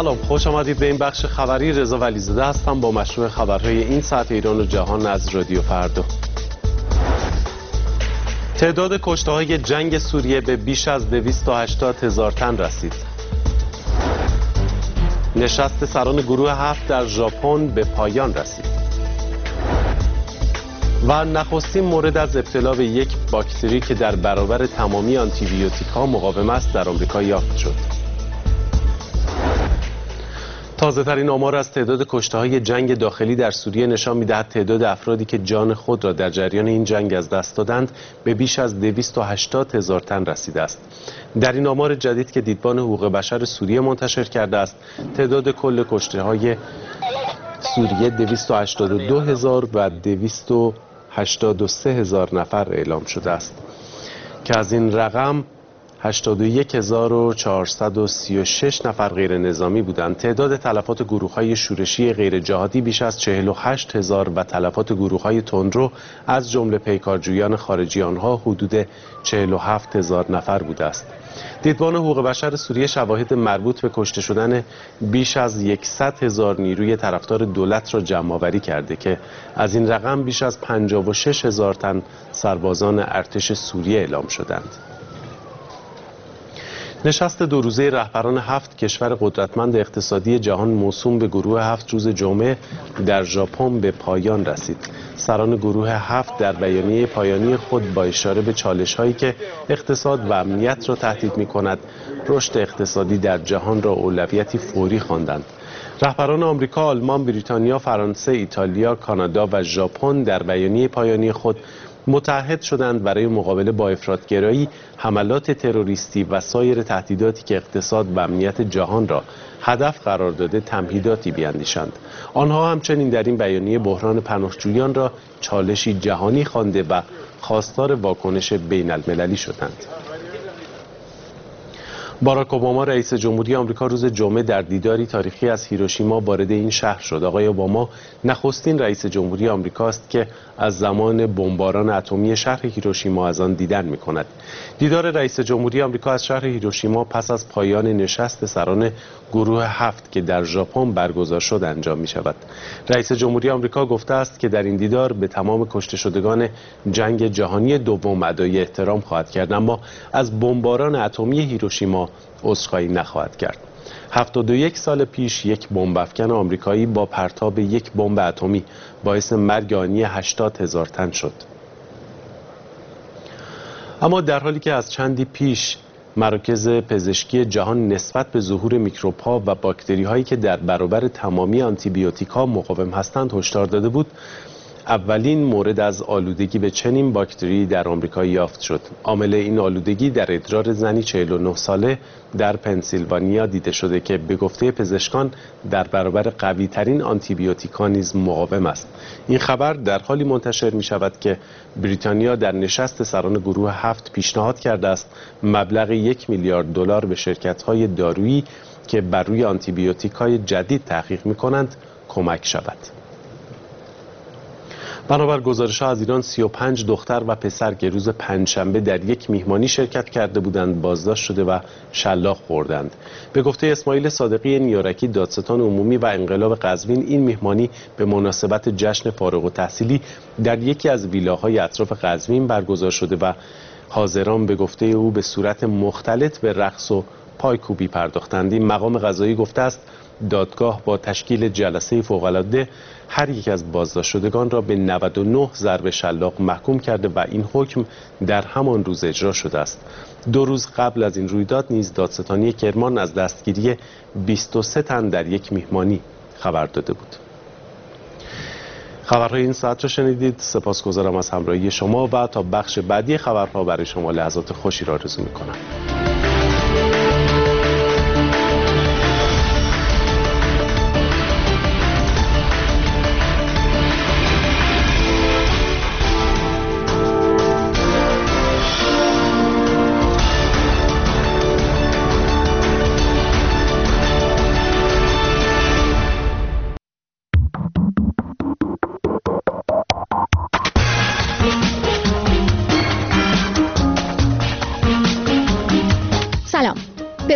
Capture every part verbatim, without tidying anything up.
سلام، خوش آمدید به این بخش خبری. رضا ولیزاده هستم با مشروع خبرهای این ساعت ایران و جهان از رادیو فردا. تعداد کشته‌های جنگ سوریه به بیش از دویست و هشتاد هزار تن رسید. نشست سران گروه هفت در ژاپن به پایان رسید. و نخستین مورد از ابتلا به یک باکتری که در برابر تمامی آنتیبیوتیک‌ها مقاوم است در آمریکا یافت شد. تازه ترین آمار از تعداد کشته‌های جنگ داخلی در سوریه نشان می‌دهد تعداد افرادی که جان خود را در جریان این جنگ از دست دادند به بیش از دویست و هشتاد هزار تن رسیده است. در این آمار جدید که دیدبان حقوق بشر سوریه منتشر کرده است، تعداد کل کشته‌های سوریه دویست و هشتاد و دو هزار و دویست و هشتاد و سه هزار نفر اعلام شده است که از این رقم هشتاد و یک هزار و چهارصد و سی و شش نفر غیر نظامی بودند. تعداد تلفات گروه‌های شورشی غیر جهادی بیش از چهل و هشت هزار و تلفات گروه‌های تندرو از جمله پیکارجویان خارجی آنها حدود چهل و هفت هزار نفر بوده است. دیدبان حقوق بشر سوریه شواهد مربوط به کشته شدن بیش از صد هزار نیروی طرفدار دولت را جمع‌آوری کرده که از این رقم بیش از پنجاه و شش هزار تن سربازان ارتش سوریه اعلام شدند. نشست دو روزه رهبران هفت کشور قدرتمند اقتصادی جهان موسوم به گروه هفت روز جمعه در ژاپن به پایان رسید. سران گروه هفت در بیانیه پایانی خود با اشاره به چالش‌هایی که اقتصاد و امنیت را تهدید می‌کند، رشد اقتصادی در جهان را اولویتی فوری خواندند. رهبران آمریکا، آلمان، بریتانیا، فرانسه، ایتالیا، کانادا و ژاپن در بیانیه پایانی خود متحد شدند برای مقابله با افراط‌گرایی، حملات تروریستی و سایر تهدیداتی که اقتصاد و امنیت جهان را هدف قرار داده تمهیداتی بیاندیشند. آنها همچنین در این بیانیه بحران پناهجویان را چالشی جهانی خوانده و خواستار واکنش بین المللی شدند. باراک اوباما رئیس جمهوری آمریکا روز جمعه در دیداری تاریخی از هیروشیما وارد این شهر شد. آقای اوباما نخستین رئیس جمهوری آمریکا است که از زمان بمباران اتمی شهر هیروشیما از آن دیدن می‌کند. دیدار رئیس جمهوری آمریکا از شهر هیروشیما پس از پایان نشست سران گروه هفت که در ژاپن برگزار شد انجام می‌شود. رئیس جمهوری آمریکا گفته است که در این دیدار به تمام کشته شدگان جنگ جهانی دوم ادای احترام خواهد کرد، اما از بمباران اتمی هیروشیما عذرخواهی نخواهد کرد. هفتاد و یک سال پیش یک بمب افکن آمریکایی با پرتاب یک بمب اتمی باعث مرگ آنی هشتاد هزار تن شد. اما در حالی که از چندی پیش مراکز پزشکی جهان نسبت به ظهور میکروب‌ها و باکتری‌هایی که در برابر تمامی آنتیبیوتیک‌ها مقاوم هستند هشدار داده بود، اولین مورد از آلودگی به چنین باکتری در آمریکا یافت شد. عامل این آلودگی در ادرار زنی چهل و نه ساله در پنسیلوانیا دیده شده که به گفته پزشکان در برابر قوی ترین آنتیبیوتیکا نیز مقاوم است. این خبر در حالی منتشر می شود که بریتانیا در نشست سران گروه هفت پیشنهاد کرده است مبلغ یک میلیارد دلار به شرکت‌های دارویی که بر روی آنتیبیوتیک‌های جدید تحقیق می کنند کمک شود. بنابر گزارش‌ها از ایران سی و پنج دختر و پسر که روز پنجشنبه در یک میهمانی شرکت کرده بودند بازداشت شده و شلاق خوردند. به گفته اسماعیل صادقی نیارکی دادستان عمومی و انقلاب قزوین، این میهمانی به مناسبت جشن فارغ التحصیلی در یکی از ویلاهای اطراف قزوین برگزار شده و حاضران به گفته او به صورت مختلط به رقص و پایکوبی پرداختند. این مقام قضایی گفته است دادگاه با تشکیل جلسه فوق‌العاده هر یک از بازداشت شدگان را به نود و نه ضرب شلاق محکوم کرده و این حکم در همان روز اجرا شده است. دو روز قبل از این رویداد نیز دادستانی کرمان از دستگیری بیست و سه تن در یک میهمانی خبر داده بود. خبرهای این ساعت را شنیدید. سپاسگزارم از همراهی شما و تا بخش بعدی خبرها برای شما لحظات خوشی را آرزو می‌کنم.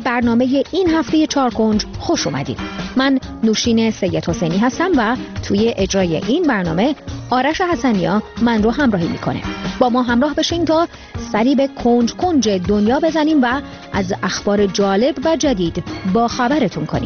برنامه این هفته چارکنج خوش اومدید. من نوشین سید حسینی هستم و توی اجرای این برنامه آرش حسنیا من رو همراهی میکنه. با ما همراه بشین تا سری به کنج کنج دنیا بزنیم و از اخبار جالب و جدید با خبرتون کنیم.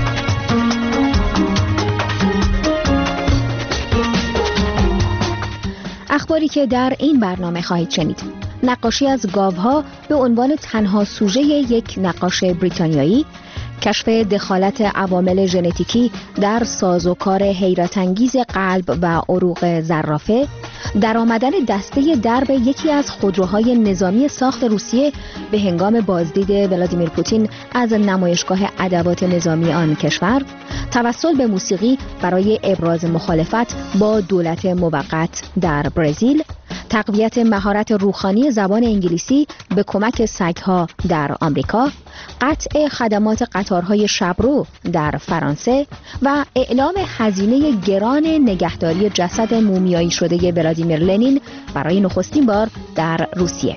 اخباری که در این برنامه خواهید شنید: نقاشی از گاوها به عنوان تنها سوژه یک نقاش بریتانیایی، کشف دخالت عوامل ژنتیکی در سازوکار حیرت انگیز قلب و عروق زرافه، درآمدن دسته درب یکی از خودروهای نظامی ساخت روسیه به هنگام بازدید ولادیمیر پوتین از نمایشگاه ادوات نظامی آن کشور، توسل به موسیقی برای ابراز مخالفت با دولت موقت در برزیل، تقویت مهارت روحانی زبان انگلیسی به کمک سگ‌ها در آمریکا، قطع خدمات قطارهای شبرو در فرانسه و اعلام هزینه گران نگهداری جسد مومیایی شده ولادیمیر لنین برای نخستین بار در روسیه.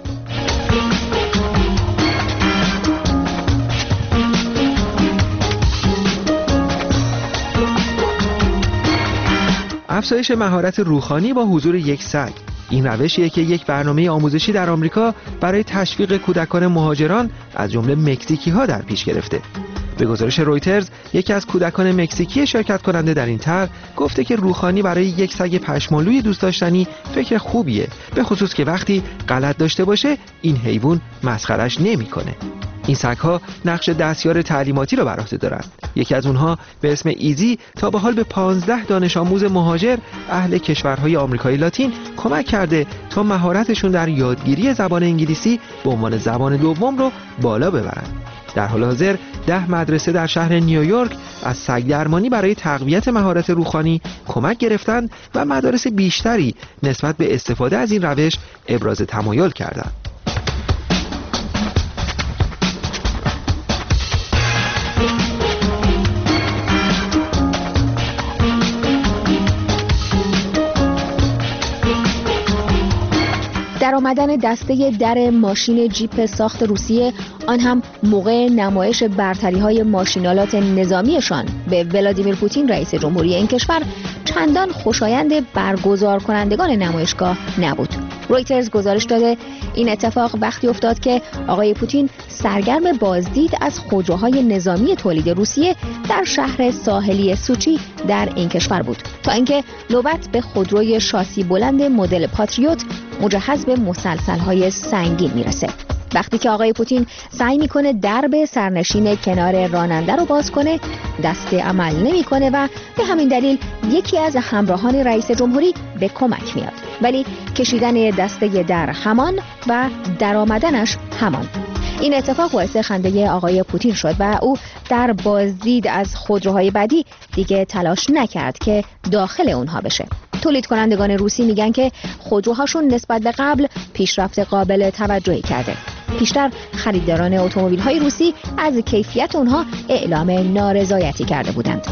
افزایش مهارت روحانی با حضور یک سگ. این روشیه که یک برنامه آموزشی در آمریکا برای تشویق کودکان مهاجران از جمله مکزیکی ها در پیش گرفته. به گزارش رویترز، یکی از کودکان مکزیکی شرکت کننده در این طرح گفته که روحانی برای یک سگ پشمالوی دوست داشتنی فکر خوبیه، به خصوص که وقتی غلط داشته باشه این حیوان مسخرش نمیکنه. این سگ‌ها نقش دستیار تعلیماتی را بر عهده دارند. یکی از اونها به اسم ایزی تا به حال به پانزده دانش آموز مهاجر اهل کشورهای آمریکای لاتین کمک کرده تا مهارتشون در یادگیری زبان انگلیسی به عنوان زبان دوم رو بالا ببرند. در حال حاضر ده مدرسه در شهر نیویورک از سگ درمانی برای تقویت مهارت روحانی کمک گرفتند و مدارس بیشتری نسبت به استفاده از این روش ابراز تمایل کردند. در آمدن دسته در ماشین جیپ ساخت روسیه، آن هم موقع نمایش برتری‌های ماشینالات نظامیشان به ولادیمیر پوتین رئیس جمهوری این کشور، چندان خوشایند برگزار کنندگان نمایشگاه نبود. رویترز گزارش داده این اتفاق وقتی افتاد که آقای پوتین سرگرم بازدید از خودروهای نظامی تولید روسیه در شهر ساحلی سوچی در این کشور بود، تا اینکه نوبت به خودروی شاسی بلند مدل پاتریوت مجهز به مسلسل‌های سنگین میرسه. وقتی که آقای پوتین سعی میکنه درب سرنشین کنار راننده رو باز کنه، دسته عمل نمیکنه و به همین دلیل یکی از همراهان رئیس جمهوری به کمک میاد. ولی کشیدن دسته در همان و درآمدنش همان. این اتفاق باعث خنده آقای پوتین شد و او در بازدید از خودروهای بعدی دیگه تلاش نکرد که داخل اونها بشه. تولید کنندگان روسی میگن که خودروهاشون نسبت به قبل پیشرفت قابل توجهی کرده. پیشتر خریداران اتومبیل‌های روسی از کیفیت اونها اعلام نارضایتی کرده بودند.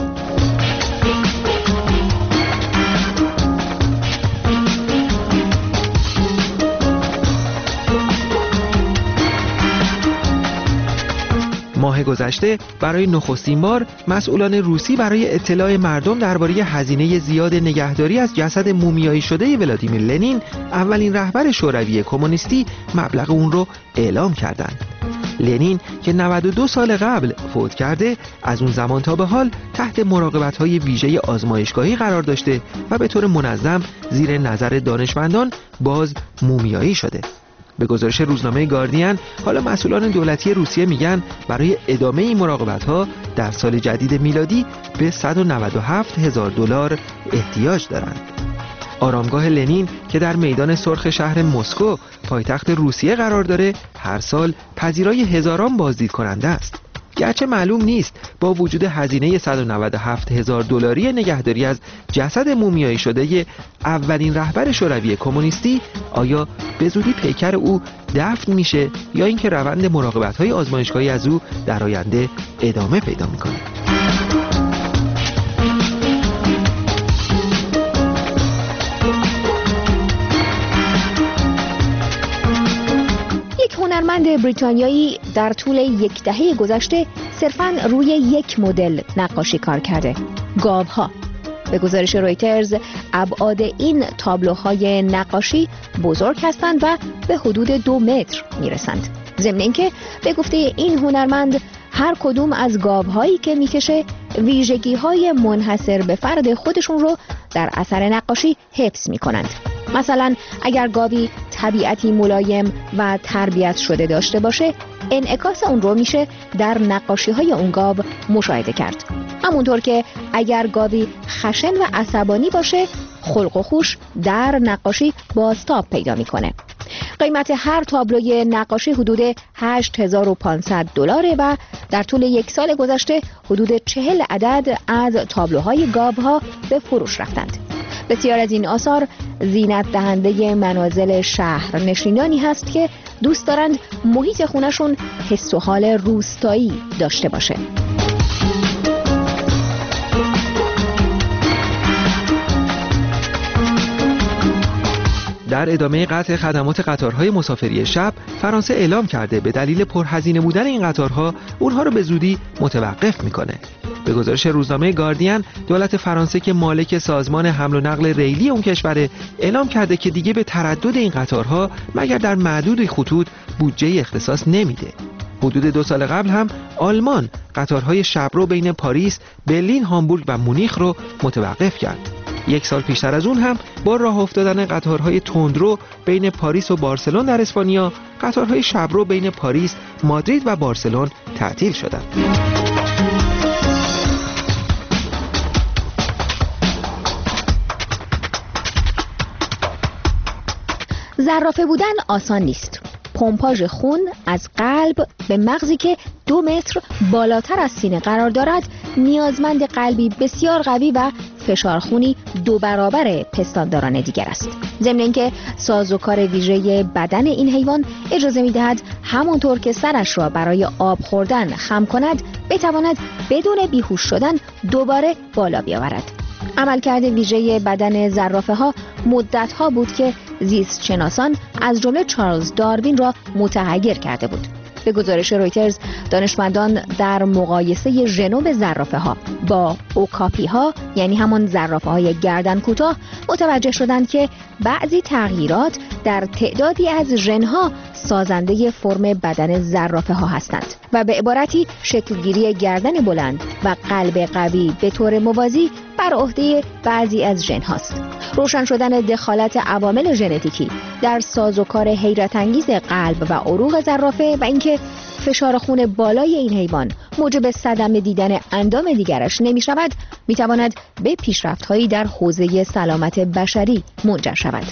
ماه گذشته برای نخستین بار مسئولان روسی برای اطلاع مردم درباره هزینه زیاد نگهداری از جسد مومیایی شده ولادیمیر لنین، اولین رهبر شوروی کمونیستی، مبلغ اون رو اعلام کردند. لنین که نود و دو سال قبل فوت کرده، از اون زمان تا به حال تحت مراقبت‌های ویژه آزمایشگاهی قرار داشته و به طور منظم زیر نظر دانشمندان باز مومیایی شده. به گزارش روزنامه گاردین، حالا مسئولان دولتی روسیه میگن برای ادامه این مراقبت‌ها در سال جدید میلادی به صد و نود و هفت هزار دلار احتیاج دارند. آرامگاه لنین که در میدان سرخ شهر مسکو پایتخت روسیه قرار داره، هر سال پذیرای هزاران بازدید کننده است. گرچه معلوم نیست با وجود هزینه صد و نود و هفت هزار دلاری نگهداری از جسد مومیایی شده اولین رهبر شوروی کمونیستی، آیا به زودی پیکر او دفن میشه یا اینکه روند مراقبت‌های آزمایشگاهی از او در آینده ادامه پیدا میکنه. هنرمند بریتانیایی در طول یک دهه گذشته صرفاً روی یک مدل نقاشی کار کرده: گاوها. به گزارش رویترز ابعاد این تابلوهای نقاشی بزرگ هستند و به حدود دو متر میرسند. ضمن اینکه به گفته این هنرمند هر کدوم از گاوهایی که میکشه ویژگی‌های منحصر به فرد خودشون رو در اثر نقاشی حفظ میکنند. مثلا اگر گاوی طبیعتی ملایم و تربیت شده داشته باشه، انعکاس اون رو میشه در نقاشی‌های اون گاو مشاهده کرد. همونطور که اگر گاوی خشن و عصبانی باشه، خلق و خوش در نقاشی بازتاب پیدا میکنه. قیمت هر تابلوی نقاشی حدود هشت هزار و پانصد دلاره و در طول یک سال گذشته حدود چهل عدد از تابلوهای گاوها به فروش رفتند. بسیار از این آثار زینت دهنده منازل شهر نشینانی هست که دوست دارند محیط خونشون حس و حال روستایی داشته باشه. در ادامه قطع خدمات قطارهای مسافری شب، فرانسه اعلام کرده به دلیل پرهزینه بودن این قطارها اونها رو به زودی متوقف میکنه. به گزارش روزنامه گاردین، دولت فرانسه که مالک سازمان حمل و نقل ریلی اون کشور اعلام کرده که دیگه به تردد این قطارها مگر در معدود خطوط بودجه اختصاص نمیده. حدود دو سال قبل هم آلمان قطارهای شبرو بین پاریس، برلین، هامبورگ و مونیخ رو متوقف کرد. یک سال پیشتر از اون هم با راه افتادن قطارهای تندرو بین پاریس و بارسلون در اسپانیا، قطارهای شبرو بین پاریس، مادرید و بارسلون تعطیل شدند. زرافه بودن آسان نیست. پمپاژ خون از قلب به مغزی که دو متر بالاتر از سینه قرار دارد نیازمند قلبی بسیار قوی و فشار خونی دو برابر پستانداران دیگر است. ضمن اینکه سازوکار ویژه بدن این حیوان اجازه می‌دهد همانطور که سرش را برای آب خوردن خم کند، بتواند بدون بیهوش شدن دوباره بالا بیاورد. عملکرد ویژه بدن زرافه ها مدت ها بود که زیست شناسان از جمله چارلز داروین را متحیر کرده بود. به گزارش رویترز، دانشمندان در مقایسه ژنوم زرافه ها با اوکاپی ها، یعنی همان زرافه های گردن کوتاه، متوجه شدند که بعضی تغییرات در تعدادی از ژن ها سازنده فرم بدن زرافه ها هستند و به عبارتی شکلگیری گردن بلند و قلب قوی به طور موازی بر عهده بعضی از ژن هاست. روشن شدن دخالت عوامل ژنتیکی در سازوکار حیرت انگیز قلب و عروق زرافه و اینکه فشار خون بالای این حیوان موجب صدمه دیدن اندام دیگرش نمی شود، می تواند به پیشرفت‌هایی در حوزه سلامت بشری منجر شود.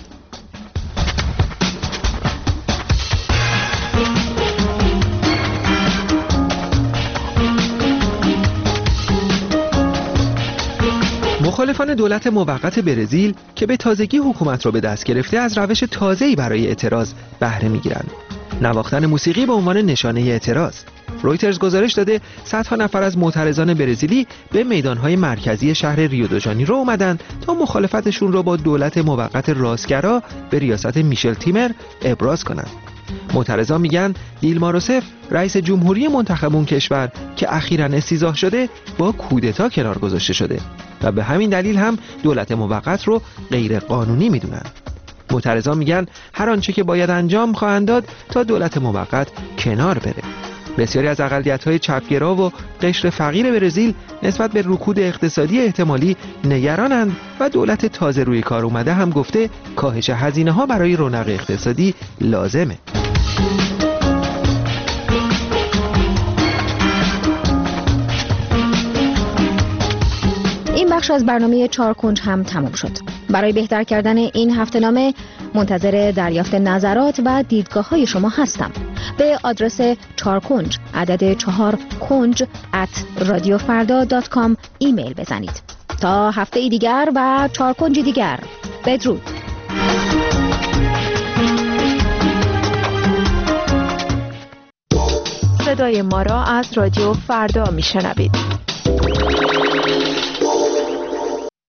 مخالفان دولت موقت برزیل که به تازگی حکومت را به دست گرفته از روش تازه‌ای برای اعتراض بهره می‌گیرند. نواختن موسیقی به عنوان نشانه اعتراض. رویترز گزارش داده صدها نفر از معترضان برزیلی به میدان‌های مرکزی شهر ریو دو ژانیرو آمدند تا مخالفتشون را با دولت موقت راستگرا به ریاست میشل تیمر ابراز کنند. معترضان میگن دیلما روسف، رئیس جمهوری منتخب اون کشور که اخیراً استیضاح شده، با کودتا کنار گذاشته شده و به همین دلیل هم دولت موقت رو غیر قانونی میدونن. معترضان میگن هر آنچه که باید انجام خواهند داد تا دولت موقت کنار بره. بسیاری از اقلیت‌های چپگرا و قشر فقیر برزیل نسبت به رکود اقتصادی احتمالی نگرانند و دولت تازه روی کار اومده هم گفته کاهش هزینه‌ها برای رونق اقتصادی لازمه. این بخش از برنامه چهار کنج هم تمام شد. برای بهتر کردن این هفته نامه منتظر دریافت نظرات و دیدگاه های شما هستم. به آدرس چهار کنج عدد چهار کنج ات رادیو فردا دات کام ایمیل بزنید. تا هفته دیگر و چهار کنج دیگر، بدرود. صدای ما را از رادیو فردا میشنوید.